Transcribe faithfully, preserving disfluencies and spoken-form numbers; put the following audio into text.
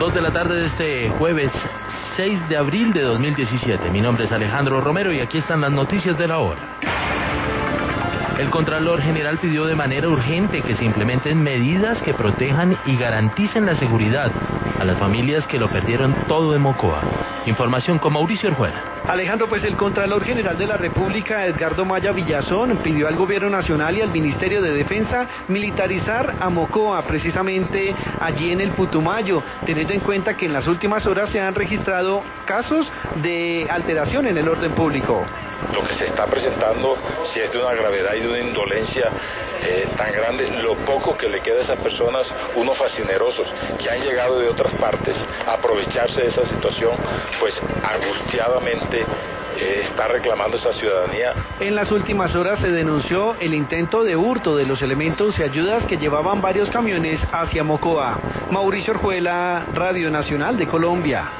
dos de la tarde de este jueves seis de abril de dos mil diecisiete. Mi nombre es Alejandro Romero y aquí están las noticias de la hora. El Contralor General pidió de manera urgente que se implementen medidas que protejan y garanticen la seguridad a las familias que lo perdieron todo en Mocoa. Información con Mauricio Orjuela. Alejandro, pues el Contralor General de la República, Edgardo Maya Villazón, pidió al Gobierno Nacional y al Ministerio de Defensa militarizar a Mocoa, precisamente allí en el Putumayo, teniendo en cuenta que en las últimas horas se han registrado casos de alteración en el orden público. Lo que se está presentando si es de una gravedad y de una indolencia eh, tan grande, lo poco que le queda a esas personas, unos fascinerosos que han llegado de otras partes a aprovecharse de esa situación, pues angustiadamente eh, está reclamando esa ciudadanía. En las últimas horas se denunció el intento de hurto de los elementos y ayudas que llevaban varios camiones hacia Mocoa. Mauricio Orjuela, Radio Nacional de Colombia.